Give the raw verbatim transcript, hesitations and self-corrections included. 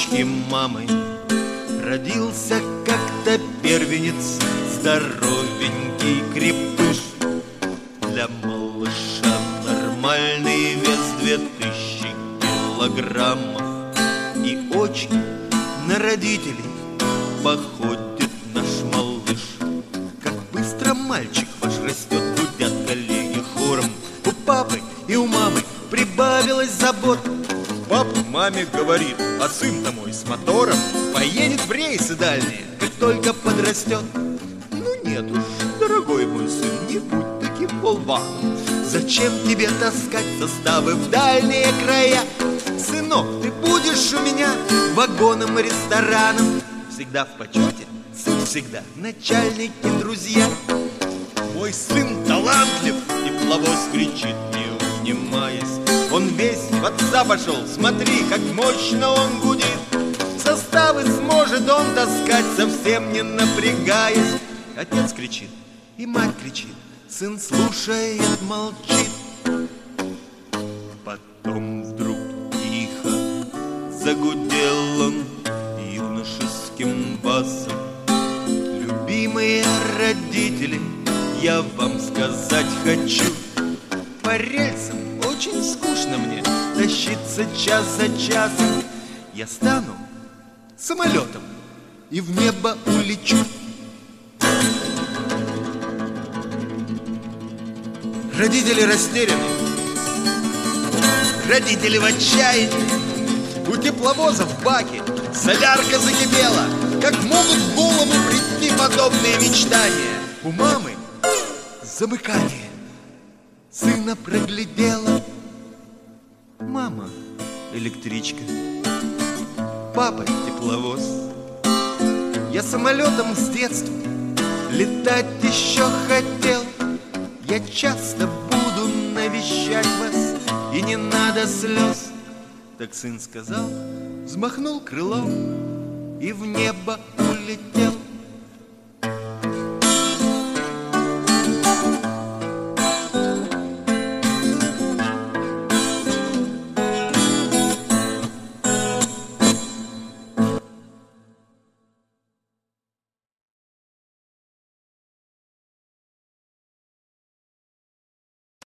утробке мамы родился как-то первенец, здоровенький крепыш. Для малыша нормальный вес две тысячи килограммов. И очень на родителей походит наш малыш. Как быстро мальчик ваш растет, гудят коллеги хором. У папы и у мамы прибавилось забот. Папа маме говорит: а сын-то мой с мотором поедет в рейсы дальние, как только подрастет. Ну нет уж, дорогой мой сын, не будь таким болваном. Зачем тебе таскать составы в дальние края? Сынок, ты будешь у меня вагоном и рестораном. Всегда в почете, сын всегда начальник и друзья. Мой сын талантлив, тепловоз кричит, не унимаясь. Он весь в отца пошел, смотри, как мощно он гудит. Составы сможет он таскать, совсем не напрягаясь. Отец кричит, и мать кричит, сын слушает, молчит. Потом вдруг тихо загудел он юношеским басом: любимые родители, я вам сказать хочу, по рельсам очень скучно мне тащиться час за часом. Я стану самолетом и в небо улечу. Родители растеряны, родители в отчаянии. У тепловоза в баке солярка закипела. Как могут в голову прийти подобные мечтания? У мамы замыкание, сына проглядела. Мама электричка, папа тепловоз. Я самолетом с детства летать еще хотел. Я часто буду навещать вас, и не надо слез. Так сын сказал, взмахнул крылом и в небо улетел.